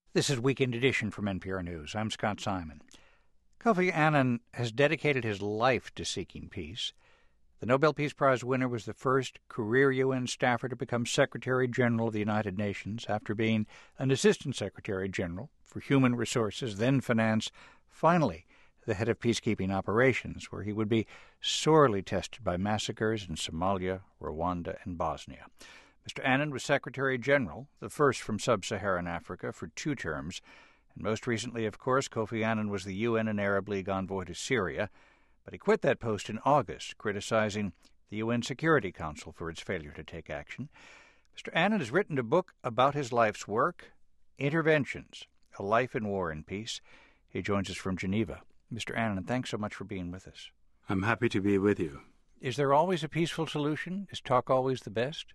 This is Weekend Edition from NPR News. I'm Scott Simon. Kofi Annan has dedicated his life to seeking peace. The Nobel Peace Prize winner was the first career UN staffer to become Secretary General of the United Nations after being an Assistant Secretary General for Human Resources, then Finance, finally the head of peacekeeping operations, where he would be sorely tested by massacres in Somalia, Rwanda, and Bosnia. Mr. Annan was Secretary General, the first from sub-Saharan Africa, for 2 terms, and most recently, of course, Kofi Annan was the UN and Arab League envoy to Syria, but he quit that post in August, criticizing the UN Security Council for its failure to take action. Mr. Annan has written a book about his life's work, Interventions, A Life in War and Peace. He joins us from Geneva. Mr. Annan, thanks so much for being with us. I'm happy to be with you. Is there always a peaceful solution? Is talk always the best?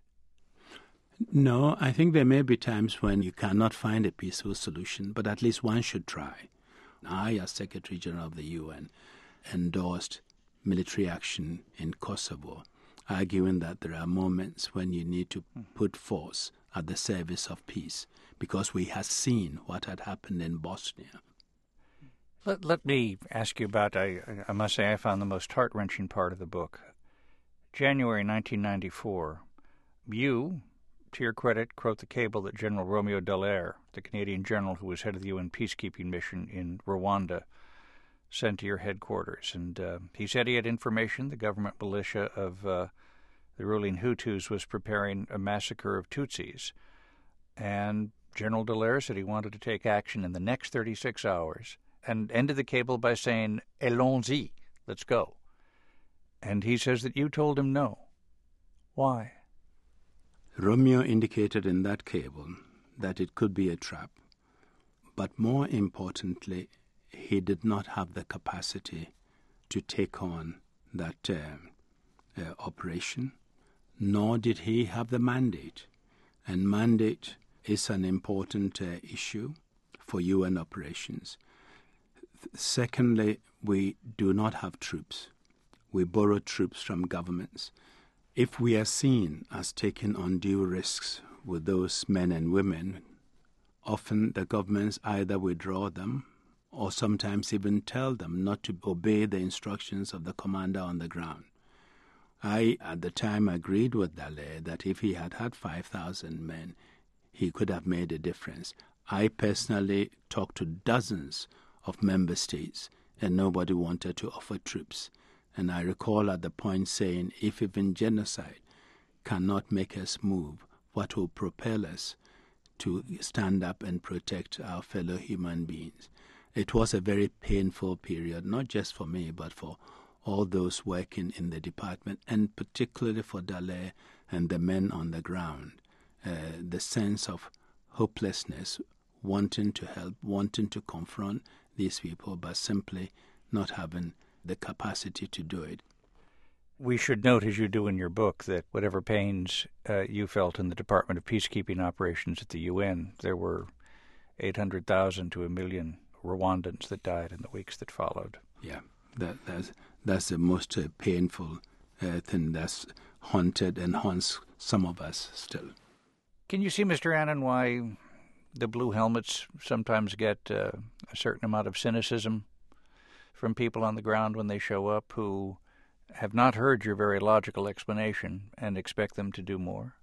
No, I think there may be times when you cannot find a peaceful solution, but at least one should try. I, as Secretary General of the UN, endorsed military action in Kosovo, arguing that there are moments when you need to put force at the service of peace, because we have seen what had happened in Bosnia. Let me ask you about, I must say, I found the most heart-wrenching part of the book. January 1994, you, to your credit, wrote the cable that General Romeo Dallaire, the Canadian general who was head of the UN peacekeeping mission in Rwanda, sent to your headquarters. And he said he had information the government militia of the ruling Hutus was preparing a massacre of Tutsis. And General Dallaire said he wanted to take action in the next 36 hours and ended the cable by saying, "Allons-y, let's go." And he says that you told him no. Why? Romeo indicated in that cable that it could be a trap, but more importantly, he did not have the capacity to take on that operation, nor did he have the mandate. And mandate is an important issue for UN operations. Secondly, we do not have troops. We borrow troops from governments. If we are seen as taking undue risks with those men and women, often the governments either withdraw them or sometimes even tell them not to obey the instructions of the commander on the ground. I, at the time, agreed with Dallaire that if he had had 5,000 men, he could have made a difference. I personally talked to dozens of member states, and nobody wanted to offer troops. And I recall at the point saying, if even genocide cannot make us move, what will propel us to stand up and protect our fellow human beings? It was a very painful period, not just for me, but for all those working in the department, and particularly for Dallaire and the men on the ground. The sense of hopelessness, wanting to help, wanting to confront these people, but simply not having the capacity to do it. We should note, as you do in your book, that whatever pains you felt in the Department of Peacekeeping Operations at the UN, there were 800,000 to 1 million Rwandans that died in the weeks that followed. Yeah, that's the most painful thing that's haunted and haunts some of us still. Can you see, Mr. Annan, why the blue helmets sometimes get a certain amount of cynicism from people on the ground when they show up who have not heard your very logical explanation and expect them to do more?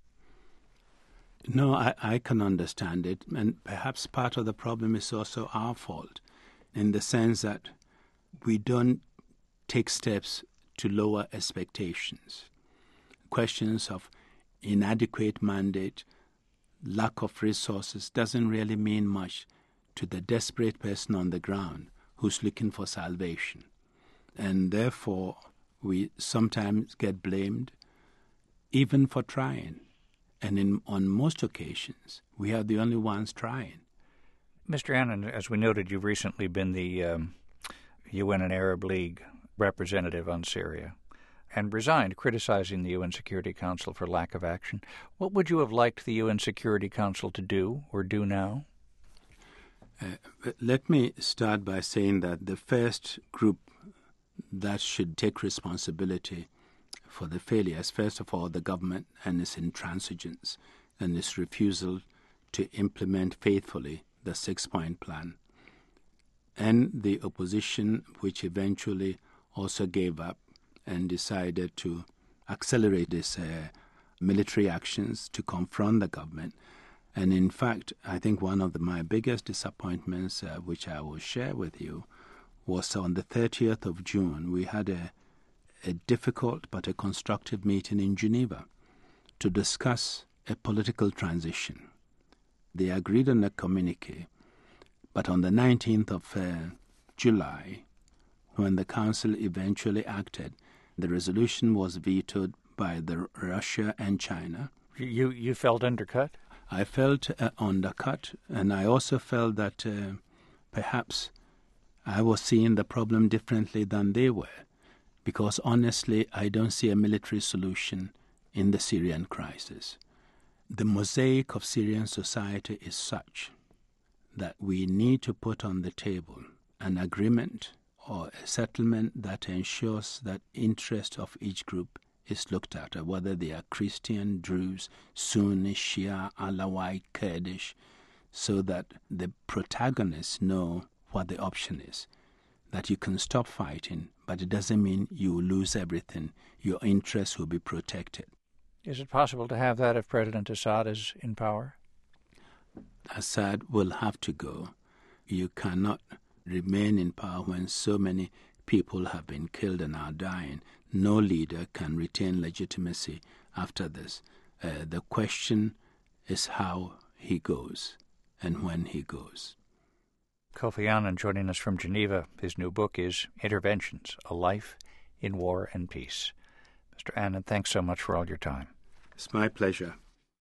No, I can understand it, and perhaps part of the problem is also our fault, in the sense that we don't take steps to lower expectations. Questions of inadequate mandate, lack of resources doesn't really mean much to the desperate person on the ground who's looking for salvation. And therefore, we sometimes get blamed even for trying. And on most occasions, we are the only ones trying. Mr. Annan, as we noted, you've recently been the UN and Arab League representative on Syria and resigned, criticizing the UN Security Council for lack of action. What would you have liked the UN Security Council to do or do now? Let me start by saying that the first group that should take responsibility for the failures, first of all, the government and its intransigence and its refusal to implement faithfully the 6-point plan, and the opposition, which eventually also gave up and decided to accelerate these military actions to confront the government. And in fact, I think one of my biggest disappointments, which I will share with you, was on the 30th of June. We had a difficult but a constructive meeting in Geneva to discuss a political transition. They agreed on a communique, but on the 19th of July, when the Council eventually acted, the resolution was vetoed by Russia and China. You felt undercut? I felt undercut, and I also felt that perhaps I was seeing the problem differently than they were, because honestly, I don't see a military solution in the Syrian crisis. The mosaic of Syrian society is such that we need to put on the table an agreement or a settlement that ensures that interest of each group is looked at, whether they are Christian, Druze, Sunni, Shia, Alawite, Kurdish, so that the protagonists know what the option is, that you can stop fighting, but it doesn't mean you will lose everything. Your interests will be protected. Is it possible to have that if President Assad is in power? Assad will have to go. You cannot remain in power when so many people have been killed and are dying. No leader can retain legitimacy after this. The question is how he goes and when he goes. Kofi Annan joining us from Geneva. His new book is Interventions, A Life in War and Peace. Mr. Annan, thanks so much for all your time. It's my pleasure.